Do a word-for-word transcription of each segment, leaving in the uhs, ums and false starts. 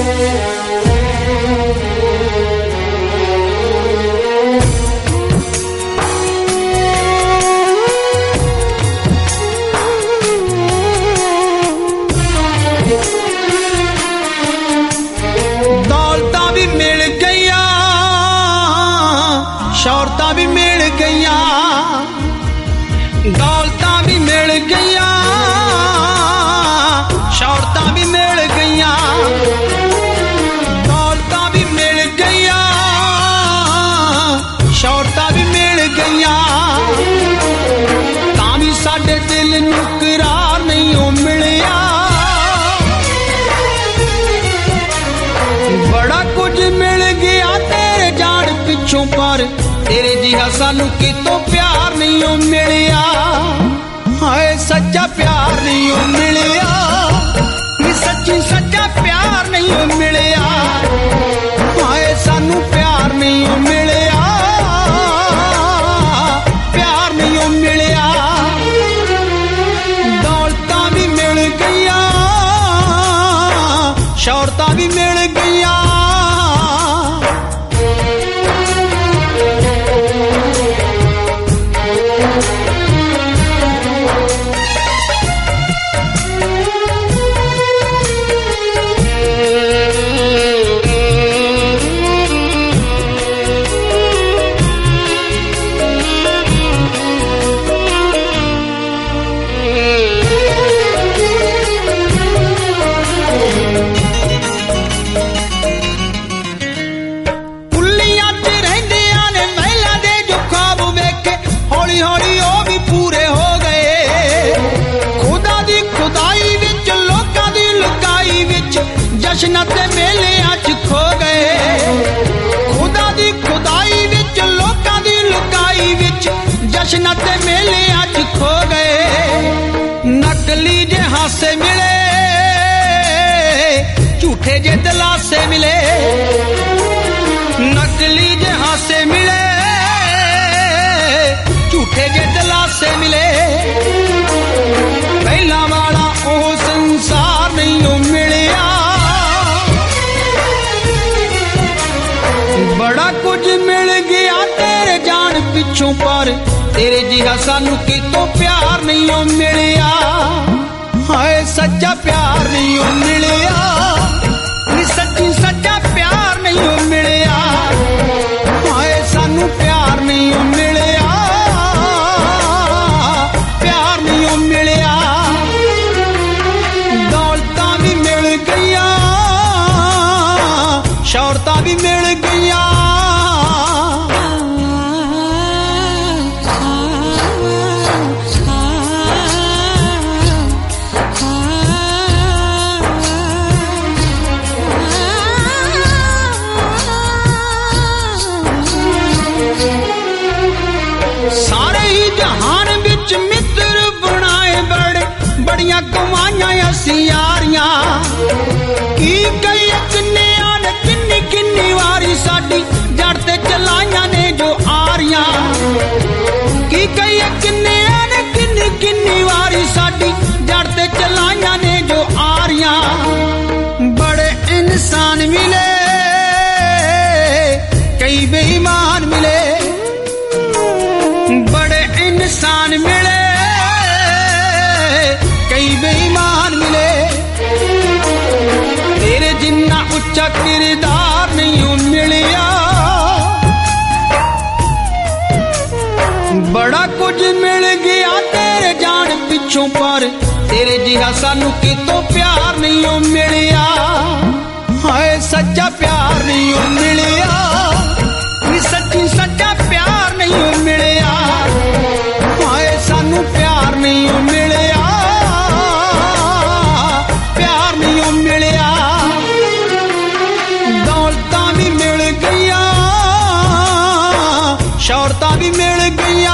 शौहरतां भी मिल गईया, दौलतां भी मिल गईया, शौहरतां भी मिल गईया, दौलतां भी मिल गईया, शौहरतां भी मिल गईया, तां भी साडे दिल नूं करार नहीं ओ मिलिया। बड़ा कुछ मिल गया तेरे जान पिछों पर तेरे जिहा सानू कितों प्यार नहीं ओ मिलिया। हाय सच्चा प्यार नहीं ओ मिलिया, सच्ची सच्चा प्यार नहीं ओ मिलिया। हाय सानू प्यार नहीं ओ मिलिया, प्यार नहीं ओ मिलिया। दौलतां भी मिल गईया, शौहरतां भी मिल गईया। जश्न ते मेलियां च खो गए, खुदा दी खुदाई विच लोकां दी लुकाई विच जश्न ते मेलियां च खो गए। नकली जे हासे मिले, झूठे जे दिलासे मिले, नकली जे हासे मिले, झूठे जे दिलासे मिले। पहला वाला ओ संसार नहीं ओ मिलिया। बड़ा कुछ मिल गया तेरे जान पिछों पर तेरे जिहा सानू कितों प्यार नहीं ओ मिलिया। हाय सच्चा प्यार नहीं ओ मिलिया, सच्ची सच्चा प्यार नहीं ओ मिलिया। हाय सानू प्यार नहीं ओ मिलिया, प्यार नहीं ओ मिलिया। दौलतां भी मिल गईया, शौहरतां भी मिल गईया। सारे ही जहान बिच मित्र बनाए बड़े बड़ियां कमाइयां असीं यारियां। की कई किन्ने आने किन्नी किन्नी वारी साडी जड़ ते चलाइयां ने जो आरियां। की कई किन्ने आने किन्नी किन्नी वारी साडी जड़ ते चलाइयां ने जो आरियां। बड़े इंसान मिले, कई बेईमान मिले, बड़े इंसान मिले, कई बेईमान मिले। तेरे जिन्ना उच्चा किरदार नहीं ओ मिलिया। बड़ा कुछ मिल गया तेरे जान पिछों पर तेरे जिहा सानू कितों प्यार नहीं ओ मिलिया। हाय सच्चा प्यार नहीं ओ मिलिया, सच्ची सच्चा प्यार नहीं ओ मिलिया। हाय सानू प्यार नहीं ओ मिलिया, प्यार नहीं ओ मिलिया। दौलतां भी मिल गईया, शौहरतां भी मिल गईया।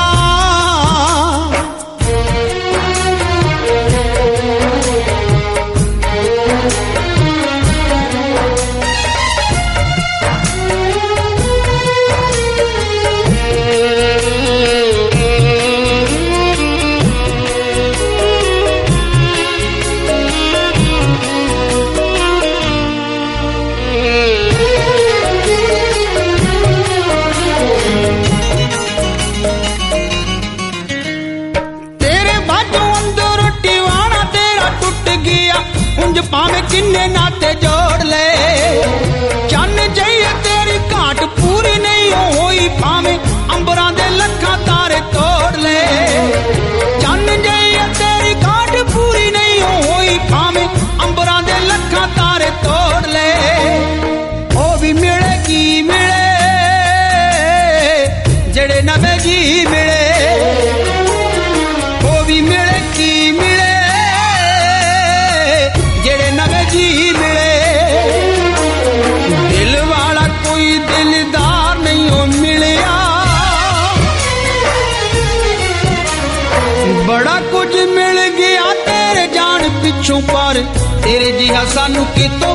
सानू कितों